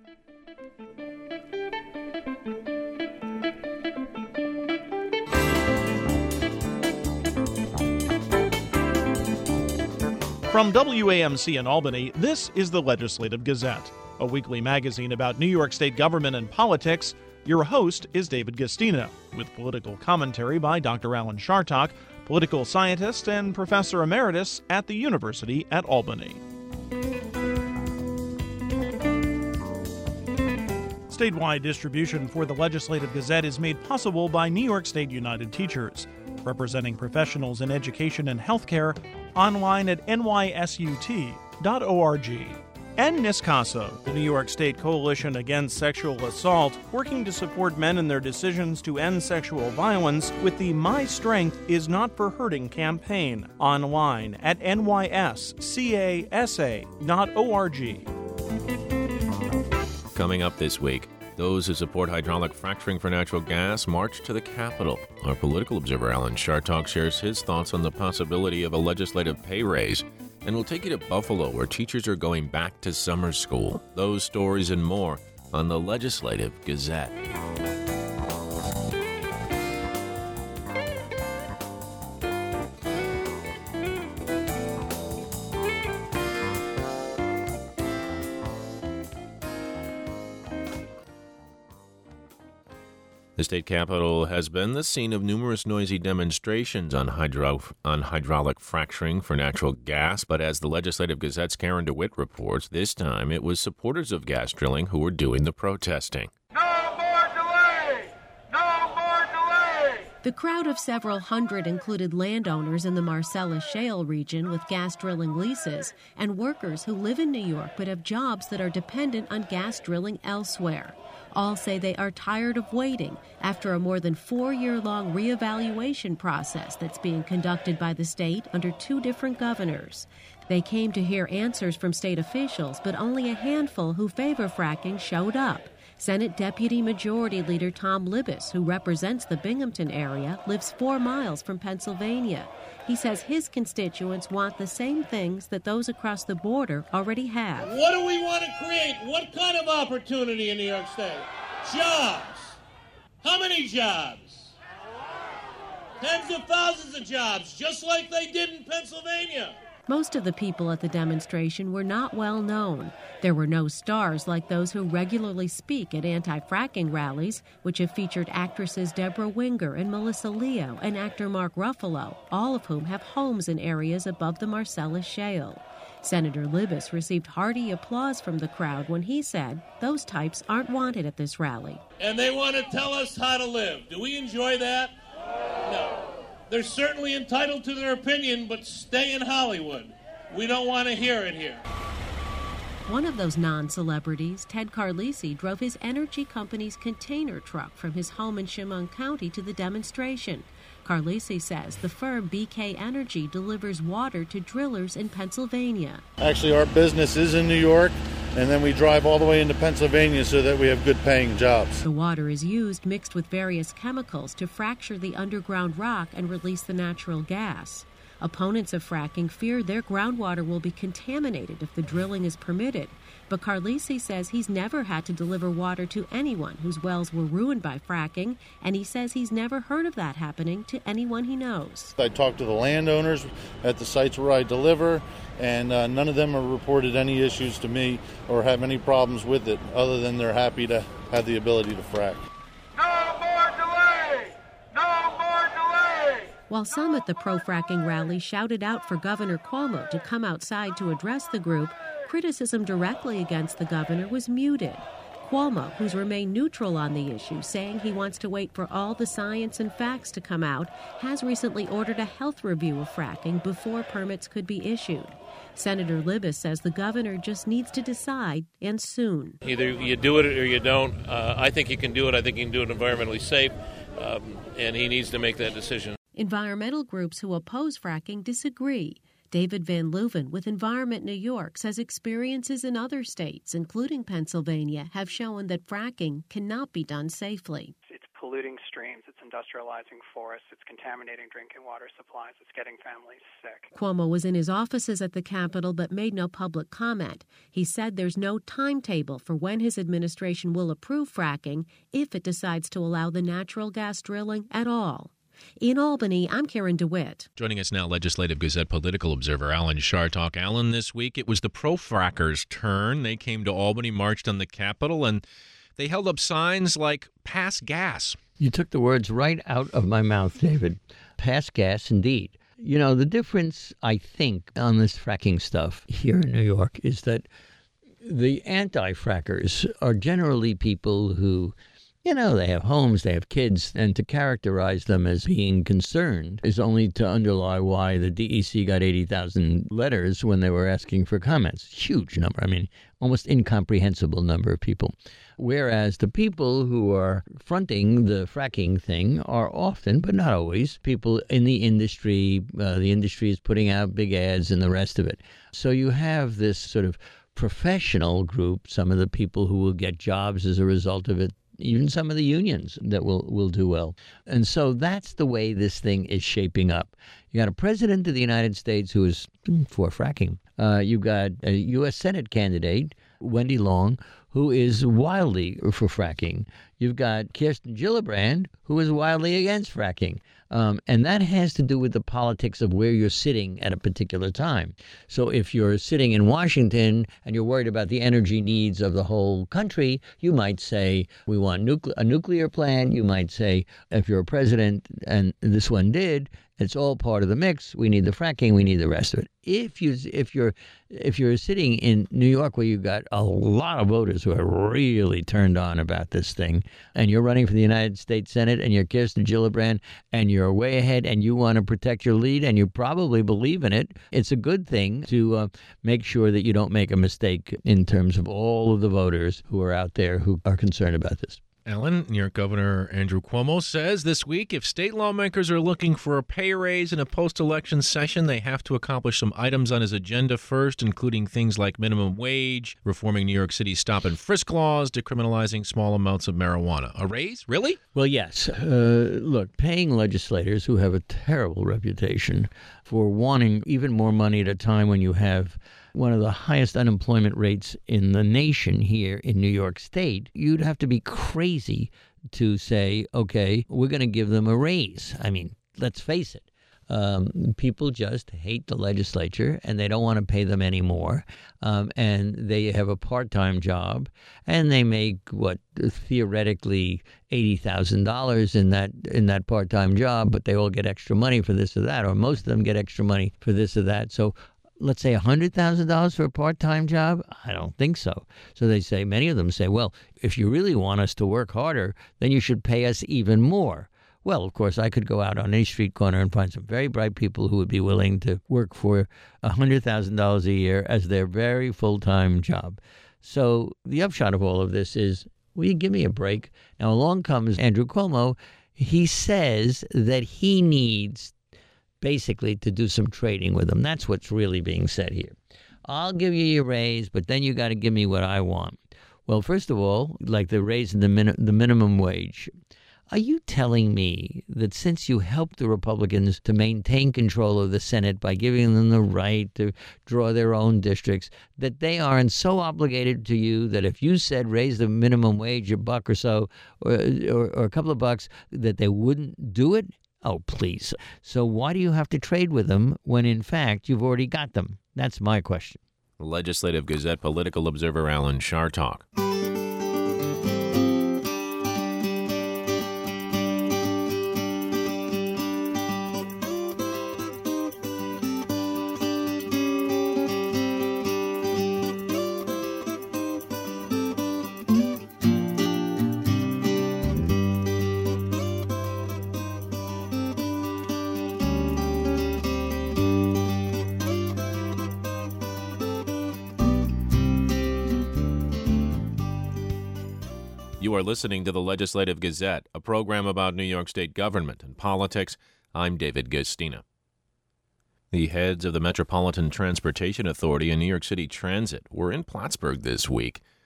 From WAMC in Albany, this is the Legislative Gazette, a weekly magazine about New York State government and politics. Your host is David Gastino, with political commentary by Dr. Alan Chartock, political scientist and professor emeritus at the University at Albany. Statewide distribution for the Legislative Gazette is made possible by New York State United Teachers, representing professionals in education and healthcare, online at nysut.org. And NISCASA, the New York State Coalition Against Sexual Assault, working to support men in their decisions to end sexual violence with the My Strength Is Not for Hurting campaign, online at nyscasa.org. Coming up this week, those who support hydraulic fracturing for natural gas march to the Capitol. Our political observer Alan Chartock shares his thoughts on the possibility of a legislative pay raise. And we'll take you to Buffalo, where teachers are going back to summer school. Those stories and more on the Legislative Gazette. The state capitol has been the scene of numerous noisy demonstrations on hydraulic fracturing for natural gas, but as the Legislative Gazette's Karen DeWitt reports, this time it was supporters of gas drilling who were doing the protesting. No more delay! No more delay! The crowd of several hundred included landowners in the Marcellus Shale region with gas drilling leases and workers who live in New York but have jobs that are dependent on gas drilling elsewhere. All say they are tired of waiting after a more than 4-year-long reevaluation process that's being conducted by the state under 2 different governors. They came to hear answers from state officials, but only a handful who favor fracking showed up. Senate Deputy Majority Leader Tom Libbis, who represents the Binghamton area, lives 4 miles from Pennsylvania. He says his constituents want the same things that those across the border already have. What do we want to create? What kind of opportunity in New York State? Jobs. How many jobs? Tens of thousands of jobs, just like they did in Pennsylvania. Most of the people at the demonstration were not well known. There were no stars like those who regularly speak at anti-fracking rallies, which have featured actresses Deborah Winger and Melissa Leo and actor Mark Ruffalo, all of whom have homes in areas above the Marcellus Shale. Senator Libbis received hearty applause from the crowd when he said those types aren't wanted at this rally. And they want to tell us how to live. Do we enjoy that? No. They're certainly entitled to their opinion, but stay in Hollywood. We don't want to hear it here. One of those non-celebrities, Ted Carlisi, drove his energy company's container truck from his home in Chemung County to the demonstration. Carlisi says the firm BK Energy delivers water to drillers in Pennsylvania. Actually, our business is in New York, and then we drive all the way into Pennsylvania so that we have good-paying jobs. The water is used mixed with various chemicals to fracture the underground rock and release the natural gas. Opponents of fracking fear their groundwater will be contaminated if the drilling is permitted. But Carlisi says he's never had to deliver water to anyone whose wells were ruined by fracking, and he says he's never heard of that happening to anyone he knows. I talked to the landowners at the sites where I deliver, and none of them have reported any issues to me or have any problems with it, other than they're happy to have the ability to frack. No more delay! No more delay! While some at the pro-fracking rally shouted out for Governor Cuomo to come outside to address the group, criticism directly against the governor was muted. Cuomo, who's remained neutral on the issue, saying he wants to wait for all the science and facts to come out, has recently ordered a health review of fracking before permits could be issued. Senator Libbis says the governor just needs to decide, and soon. Either you do it or you don't. I think you can do it. I think you can do it environmentally safe, and he needs to make that decision. Environmental groups who oppose fracking disagree. David Van Leuven with Environment New York says experiences in other states, including Pennsylvania, have shown that fracking cannot be done safely. It's polluting streams, it's industrializing forests, it's contaminating drinking water supplies, it's getting families sick. Cuomo was in his offices at the Capitol but made no public comment. He said there's no timetable for when his administration will approve fracking if it decides to allow the natural gas drilling at all. In Albany, I'm Karen DeWitt. Joining us now, Legislative Gazette political observer Alan Chartock. Alan, this week it was the pro-frackers' turn. They came to Albany, marched on the Capitol, and they held up signs like "Pass Gas." You took the words right out of my mouth, David. Pass gas, indeed. You know, the difference, I think, on this fracking stuff here in New York is that the anti-frackers are generally people who, you know, they have homes, they have kids, and to characterize them as being concerned is only to underlie why the DEC got 80,000 letters when they were asking for comments. Huge number. I mean, almost incomprehensible number of people. Whereas the people who are fronting the fracking thing are often, but not always, people in the industry. The industry is putting out big ads and the rest of it. So you have this sort of professional group, some of the people who will get jobs as a result of it, even some of the unions that will do well. And so that's the way this thing is shaping up. You got a president of the United States who is for fracking. You got a U.S. Senate candidate, Wendy Long, who is wildly for fracking. You've got Kirsten Gillibrand, who is wildly against fracking. And that has to do with the politics of where you're sitting at a particular time. So if you're sitting in Washington and you're worried about the energy needs of the whole country, you might say, we want a nuclear plant. You might say, if you're a president, and this one did, it's all part of the mix. We need the fracking. We need the rest of it. If you're sitting in New York where you've got a lot of voters who are really turned on about this thing, and you're running for the United States Senate and you're Kirsten Gillibrand and you're way ahead and you want to protect your lead and you probably believe in it, it's a good thing to make sure that you don't make a mistake in terms of all of the voters who are out there who are concerned about this. Alan, New York Governor Andrew Cuomo says this week if state lawmakers are looking for a pay raise in a post-election session, they have to accomplish some items on his agenda first, including things like minimum wage, reforming New York City's stop and frisk laws, decriminalizing small amounts of marijuana. A raise? Really? Well, yes. Look, paying legislators who have a terrible reputation for wanting even more money at a time when you have one of the highest unemployment rates in the nation here in New York State, you'd have to be crazy to say, okay, we're going to give them a raise. I mean, let's face it. People just hate the legislature and they don't want to pay them anymore. And they have a part-time job and they make theoretically $80,000 in that part-time job, but they all get extra money for this or that, or most of them get extra money for this or that. So let's say $100,000 for a part-time job? I don't think so. So many of them say, well, if you really want us to work harder, then you should pay us even more. Well, of course, I could go out on any street corner and find some very bright people who would be willing to work for $100,000 a year as their very full-time job. So the upshot of all of this is, will you give me a break? Now, along comes Andrew Cuomo. He says that he needs basically to do some trading with them. That's what's really being said here. I'll give you your raise, but then you got to give me what I want. Well, first of all, like the raise in the minimum wage, are you telling me that since you helped the Republicans to maintain control of the Senate by giving them the right to draw their own districts, that they aren't so obligated to you that if you said raise the minimum wage a buck or so, or a couple of bucks, that they wouldn't do it? Oh, please. So why do you have to trade with them when, in fact, you've already got them? That's my question. Legislative Gazette political observer Alan Chartock. You are listening to the Legislative Gazette, a program about New York State government and politics. I'm David Gastina. The heads of the Metropolitan Transportation Authority and New York City Transit were in Plattsburgh this week.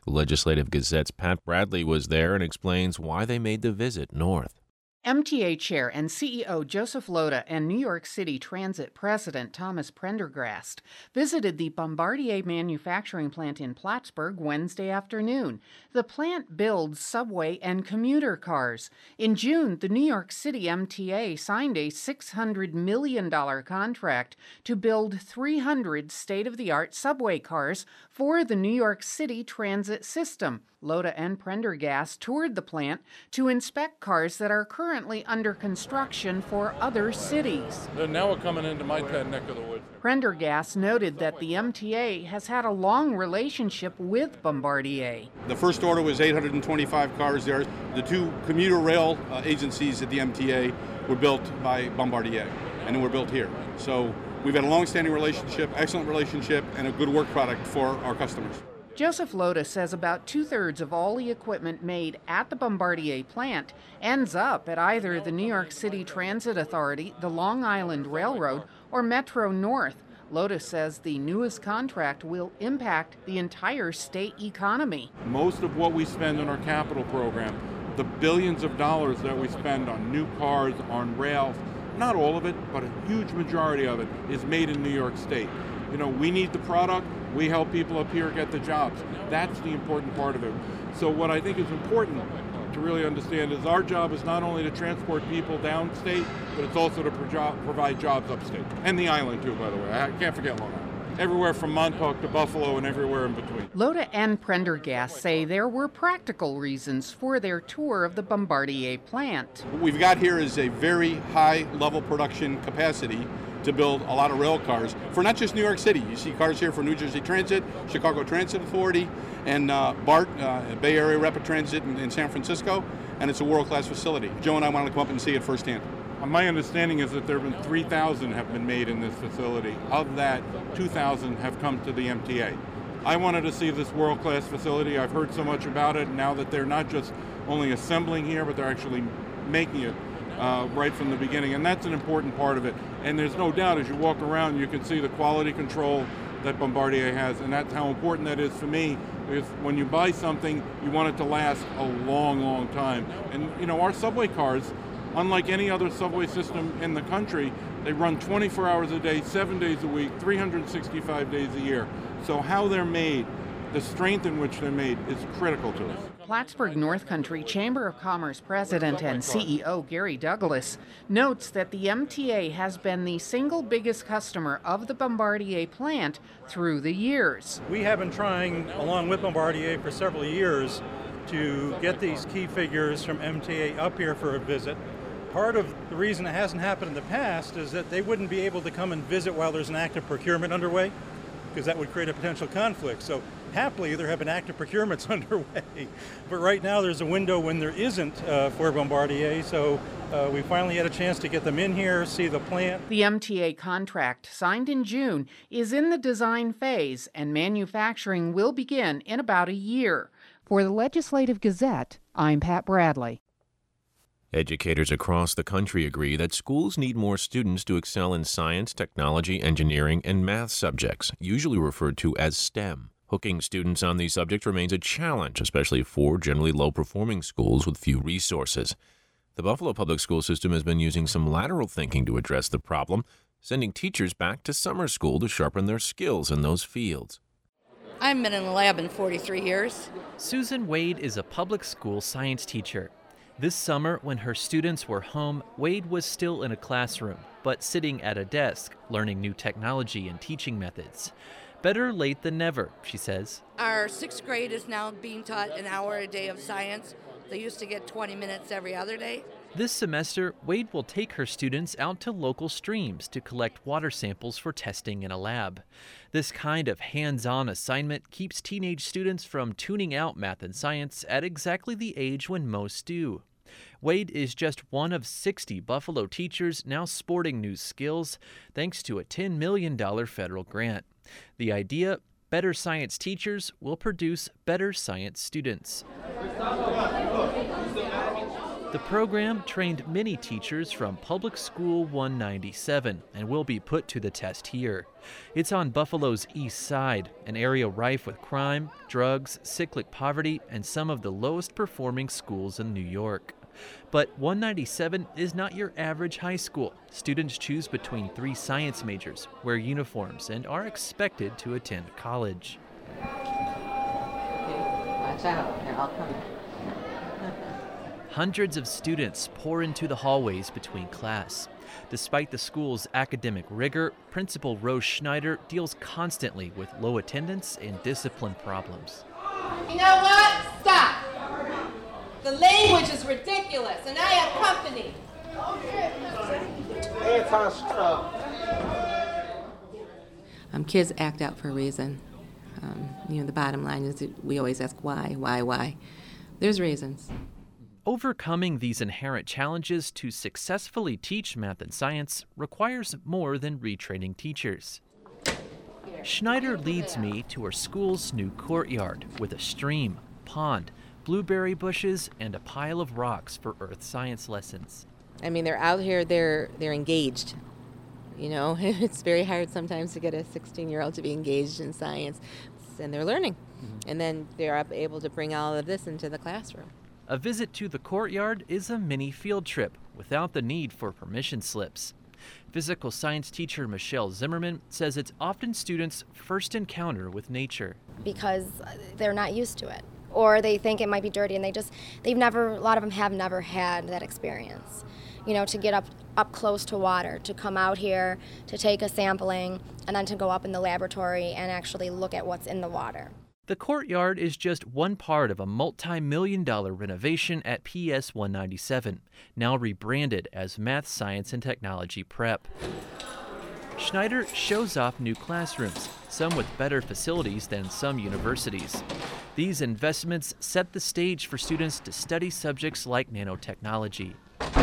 The Legislative Gazette's Pat Bradley was there and explains why they made the visit north. MTA Chair and CEO Joseph Lota and New York City Transit President Thomas Prendergast visited the Bombardier manufacturing plant in Plattsburgh Wednesday afternoon. The plant builds subway and commuter cars. In June, the New York City MTA signed a $600 million contract to build 300 state-of-the-art subway cars for the New York City transit system. Lota and Prendergast toured the plant to inspect cars that are currently under construction for other cities. Now we're coming into my neck of the woods. Prendergast noted that the MTA has had a long relationship with Bombardier. The first order was 825 cars there. The two commuter rail agencies at the MTA were built by Bombardier, and were built here. So we've had a long-standing relationship, excellent relationship, and a good work product for our customers. Joseph Lota says about 2/3 of all the equipment made at the Bombardier plant ends up at either the New York City Transit Authority, the Long Island Railroad, or Metro North. Lota says the newest contract will impact the entire state economy. Most of what we spend on our capital program, the billions of dollars that we spend on new cars, on rails, not all of it, but a huge majority of it is made in New York State. You know, we need the product. We help people up here get the jobs. That's the important part of it. So what I think is important to really understand is our job is not only to transport people downstate, but it's also to provide jobs upstate. And the island too, by the way. I can't forget Long Island. Everywhere from Montauk to Buffalo and everywhere in between. Lota and Prendergast say there were practical reasons for their tour of the Bombardier plant. What we've got here is a very high level production capacity to build a lot of rail cars for not just New York City. You see cars here for New Jersey Transit, Chicago Transit Authority, and BART, Bay Area Rapid Transit in San Francisco, and it's a world-class facility. Joe and I wanted to come up and see it firsthand. My understanding is that there have been 3,000 have been made in this facility. Of that, 2,000 have come to the MTA. I wanted to see this world-class facility. I've heard so much about it now that they're not just only assembling here, but they're actually making it right from the beginning, and that's an important part of it. And there's no doubt, as you walk around, you can see the quality control that Bombardier has, and that's how important that is for me, because when you buy something, you want it to last a long, long time. And, you know, our subway cars, unlike any other subway system in the country, they run 24 hours a day, 7 days a week, 365 days a year. So how they're made, the strength in which they're made, is critical to us. Plattsburgh North Country Chamber of Commerce President and CEO Gary Douglas notes that the MTA has been the single biggest customer of the Bombardier plant through the years. We have been trying, along with Bombardier, for several years to get these key figures from MTA up here for a visit. Part of the reason it hasn't happened in the past is that they wouldn't be able to come and visit while there's an active procurement underway, because that would create a potential conflict. So happily, there have been active procurements underway. But right now, there's a window when there isn't for Bombardier. So we finally had a chance to get them in here, see the plant. The MTA contract, signed in June, is in the design phase, and manufacturing will begin in about a year. For the Legislative Gazette, I'm Pat Bradley. Educators across the country agree that schools need more students to excel in science, technology, engineering, and math subjects, usually referred to as STEM. Hooking students on these subjects remains a challenge, especially for generally low-performing schools with few resources. The Buffalo Public School System has been using some lateral thinking to address the problem, sending teachers back to summer school to sharpen their skills in those fields. I haven't been in the lab in 43 years. Susan Wade is a public school science teacher. This summer, when her students were home, Wade was still in a classroom, but sitting at a desk, learning new technology and teaching methods. Better late than never, she says. Our 6th grade is now being taught an hour a day of science. They used to get 20 minutes every other day. This semester, Wade will take her students out to local streams to collect water samples for testing in a lab. This kind of hands-on assignment keeps teenage students from tuning out math and science at exactly the age when most do. Wade is just one of 60 Buffalo teachers now sporting new skills, thanks to a $10 million federal grant. The idea, better science teachers will produce better science students. The program trained many teachers from Public School 197 and will be put to the test here. It's on Buffalo's east side, an area rife with crime, drugs, cyclic poverty, and some of the lowest performing schools in New York. But 197 is not your average high school. Students choose between 3 science majors, wear uniforms, and are expected to attend college. Watch out, here, I'll come. Hundreds of students pour into the hallways between class. Despite the school's academic rigor, Principal Rose Schneider deals constantly with low attendance and discipline problems. You know what? Stop. The language is ridiculous, and I have company. Kids act out for a reason. The bottom line is that we always ask why. There's reasons. Overcoming these inherent challenges to successfully teach math and science requires more than retraining teachers. Schneider leads me to her school's new courtyard with a stream, pond, blueberry bushes, and a pile of rocks for earth science lessons. I mean, they're out here, they're engaged. It's very hard sometimes to get a 16-year-old to be engaged in science, and they're learning. And then they're able to bring all of this into the classroom. A visit to the courtyard is a mini field trip without the need for permission slips. Physical science teacher Michelle Zimmerman says it's often students' first encounter with nature. Because they're not used to it, or they think it might be dirty, and a lot of them have never had that experience. To get up close to water, to come out here, to take a sampling, and then to go up in the laboratory and actually look at what's in the water. The courtyard is just one part of a multi-million-dollar renovation at PS 197, now rebranded as Math, Science, and Technology Prep. Schneider shows off new classrooms, some with better facilities than some universities. These investments set the stage for students to study subjects like nanotechnology.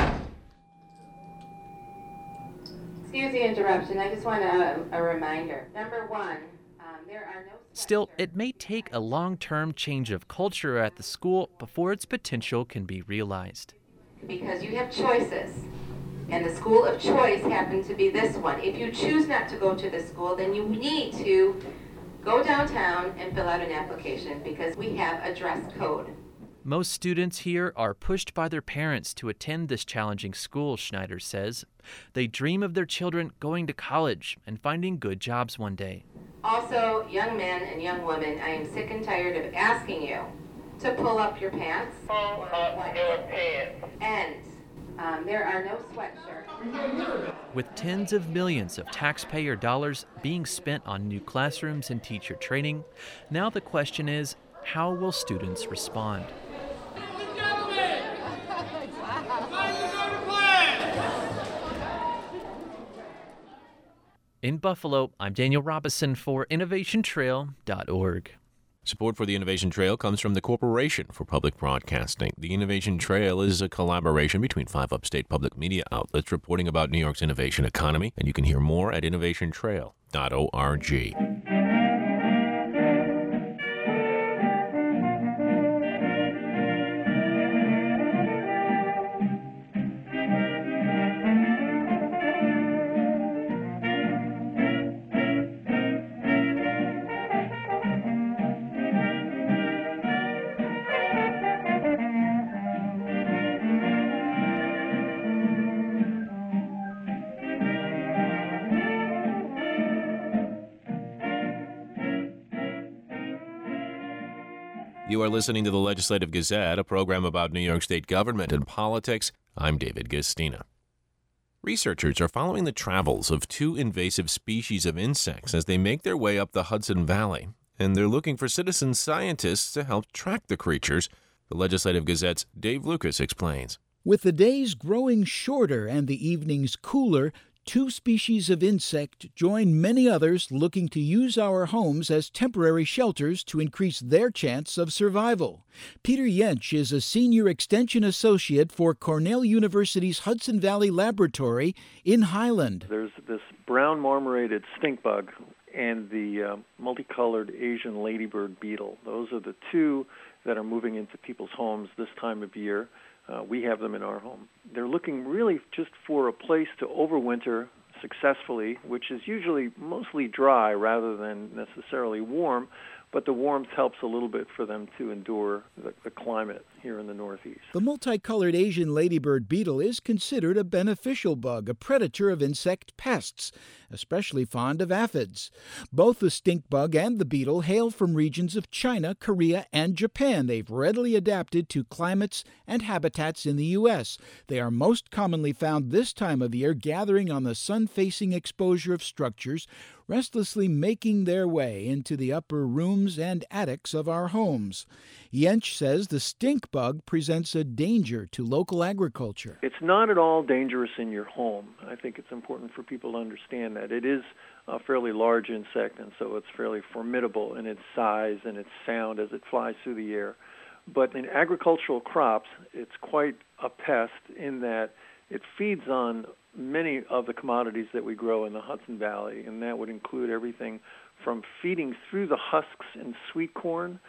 Excuse the interruption. I just want a reminder. Number 1, there are no... Still, it may take a long-term change of culture at the school before its potential can be realized. Because you have choices, and the school of choice happened to be this one. If you choose not to go to the school, then you need to go downtown and fill out an application because we have a dress code. Most students here are pushed by their parents to attend this challenging school, Schneider says. They dream of their children going to college and finding good jobs one day. Also, young men and young women, I am sick and tired of asking you to pull up your pants. Pull up your pants. And there are no sweatshirts. With tens of millions of taxpayer dollars being spent on new classrooms and teacher training, now the question is, how will students respond? In Buffalo, I'm Daniel Robison for InnovationTrail.org. Support for the Innovation Trail comes from the Corporation for Public Broadcasting. The Innovation Trail is a collaboration between 5 upstate public media outlets reporting about New York's innovation economy, and you can hear more at innovationtrail.org. You are listening to the Legislative Gazette, a program about New York State government and politics. I'm David Gastina. Researchers are following the travels of 2 invasive species of insects as they make their way up the Hudson Valley, and they're looking for citizen scientists to help track the creatures. The Legislative Gazette's Dave Lucas explains. With the days growing shorter and the evenings cooler, 2 species of insect join many others looking to use our homes as temporary shelters to increase their chance of survival. Peter Jensch is a senior extension associate for Cornell University's Hudson Valley Laboratory in Highland. There's this brown marmorated stink bug and the multicolored Asian ladybird beetle. Those are the 2 that are moving into people's homes this time of year. we have them in our home. They're looking really just for a place to overwinter successfully, which is usually mostly dry rather than necessarily warm, but the warmth helps a little bit for them to endure the climate here in the Northeast. The multicolored Asian ladybird beetle is considered a beneficial bug, a predator of insect pests, especially fond of aphids. Both the stink bug and the beetle hail from regions of China, Korea, and Japan. They've readily adapted to climates and habitats in the U.S. They are most commonly found this time of year, gathering on the sun-facing exposure of structures, restlessly making their way into the upper rooms and attics of our homes. Yench says the stink bug presents a danger to local agriculture. It's not at all dangerous in your home. I think it's important for people to understand that. It is a fairly large insect, and so it's fairly formidable in its size and its sound as it flies through the air. But in agricultural crops, it's quite a pest in that it feeds on many of the commodities that we grow in the Hudson Valley, and that would include everything from feeding through the husks in sweet corn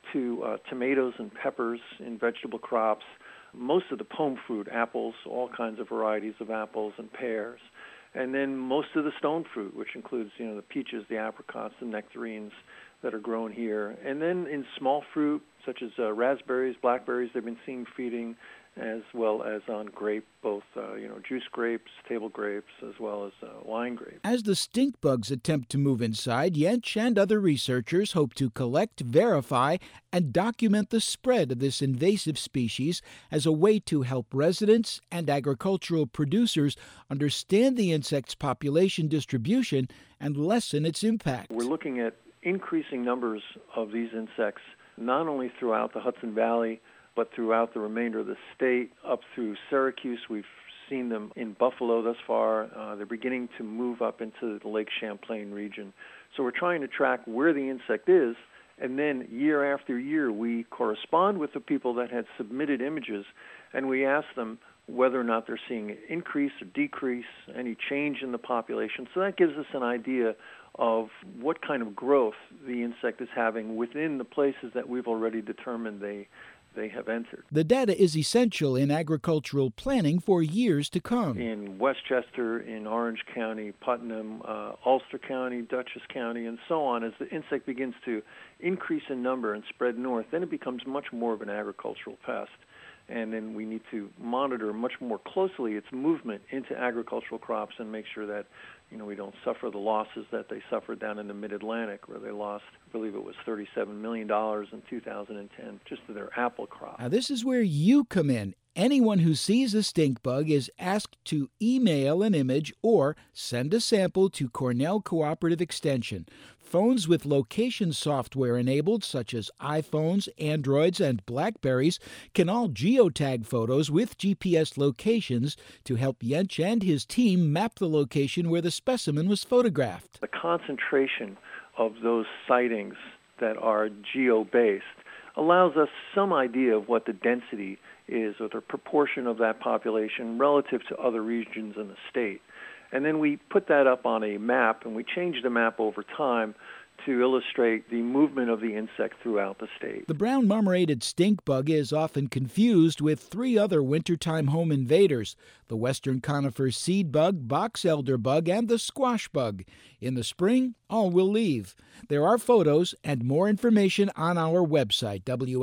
to tomatoes and peppers in vegetable crops, most of the pome fruit, apples, all kinds of varieties of apples and pears, and then most of the stone fruit, which includes, the peaches, the apricots, the nectarines that are grown here. And then in small fruit, such as raspberries, blackberries, they've been seen feeding, as well as on grape, both juice grapes, table grapes, as well as wine grapes. As the stink bugs attempt to move inside, Yench and other researchers hope to collect, verify, and document the spread of this invasive species as a way to help residents and agricultural producers understand the insect's population distribution and lessen its impact. We're looking at increasing numbers of these insects, not only throughout the Hudson Valley, but throughout the remainder of the state, up through Syracuse. We've seen them in Buffalo thus far. They're beginning to move up into the Lake Champlain region. So we're trying to track where the insect is, and then year after year we correspond with the people that had submitted images, and we ask them whether or not they're seeing an increase or decrease, any change in the population. So that gives us an idea of what kind of growth the insect is having within the places that we've already determined they have entered. The data is essential in agricultural planning for years to come. In Westchester, in Orange County, Putnam, Ulster County, Dutchess County, and so on, as the insect begins to increase in number and spread north, then it becomes much more of an agricultural pest. And then we need to monitor much more closely its movement into agricultural crops and make sure that we don't suffer the losses that they suffered down in the Mid-Atlantic, where they lost, I believe it was $37 million in 2010 just to their apple crop. Now, this is where you come in. Anyone who sees a stink bug is asked to email an image or send a sample to Cornell Cooperative Extension. Phones with location software enabled, such as iPhones, Androids, and Blackberries, can all geotag photos with GPS locations to help Yench and his team map the location where the specimen was photographed. The concentration of those sightings that are geo-based allows us some idea of what the density is, or the proportion of that population relative to other regions in the state. And then we put that up on a map, and we change the map over time to illustrate the movement of the insect throughout the state. The brown marmorated stink bug is often confused with three other wintertime home invaders: the western conifer seed bug, box elder bug, and the squash bug. In the spring, all will leave. There are photos and more information on our website,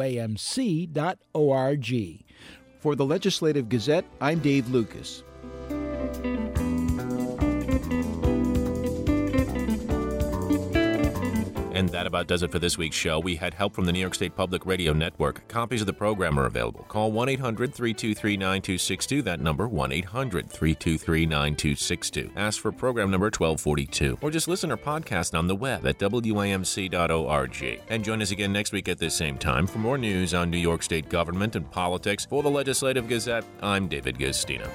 wamc.org. For the Legislative Gazette, I'm Dave Lucas. And that about does it for this week's show. We had help from the New York State Public Radio Network. Copies of the program are available. Call 1-800-323-9262. That number, 1-800-323-9262. Ask for program number 1242. Or just listen or podcast on the web at wamc.org. And join us again next week at this same time for more news on New York State government and politics. For the Legislative Gazette, I'm David Gustino.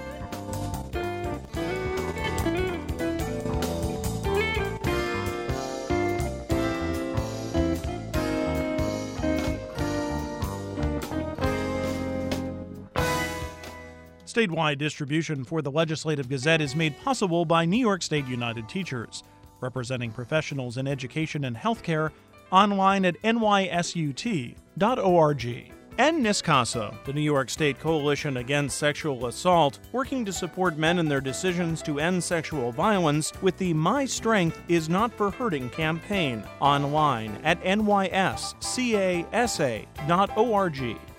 Statewide distribution for the Legislative Gazette is made possible by New York State United Teachers, representing professionals in education and healthcare, online at nysut.org. And NISCASA, the New York State Coalition Against Sexual Assault, working to support men in their decisions to end sexual violence with the My Strength Is Not for Hurting campaign online at nyscasa.org.